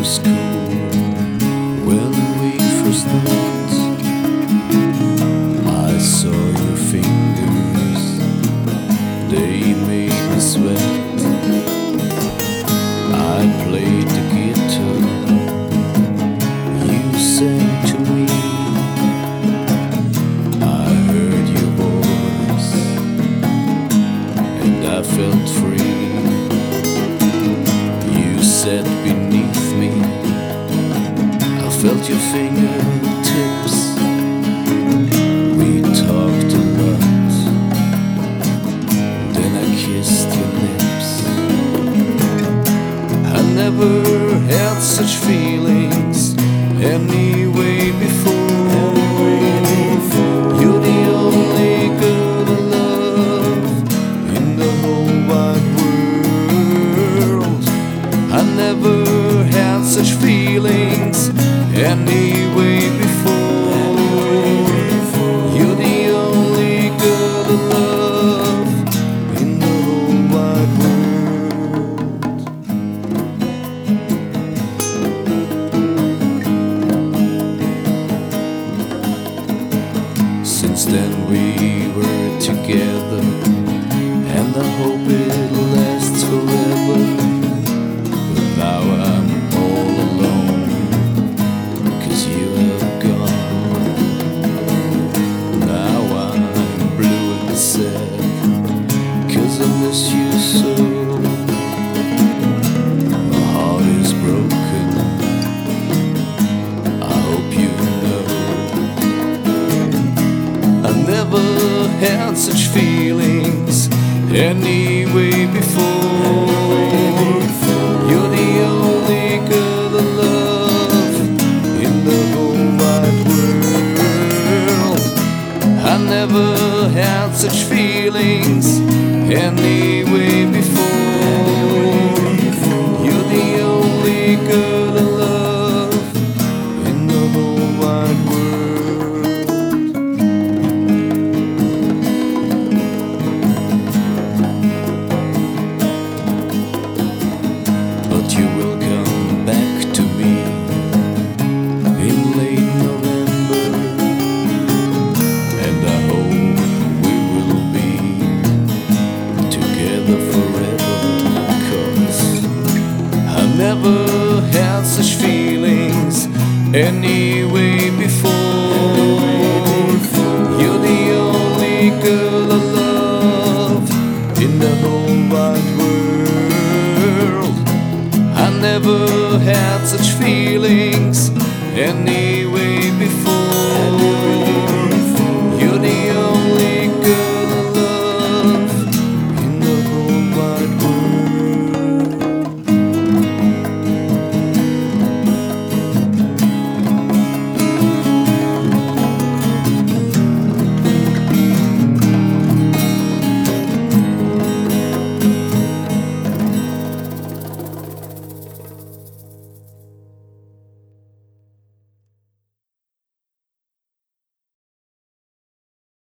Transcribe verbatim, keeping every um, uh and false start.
to school when we first met. I saw your fingers, they made me sweat. I played the guitar, you sang to me. I heard your voice and I felt free. You sat beneath me, I felt your fingertips. We talked a lot, then I kissed your lips. I never had such feelings anyway before. You're the only girl I love in the whole wide world. I never had such feelings anyway before. You're the only girl I love in the whole wide world. Since then we were together, and I hope it lasts forever. But now I'm all alone, 'cause you have gone. Now I'm blue and sad, 'cause I miss you so. My heart is broken, I hope you know. I never had such feelings anyway before. You're the only girl I love in the whole wide world. I never had such feelings anyway before. You're the only girl I love in the whole wide world. But you will come back to me in late November, and I hope we will be together forever. 'Cause I never had such feelings anyway before. You're the only girl I love in the whole wide world. I never had such feelings anyway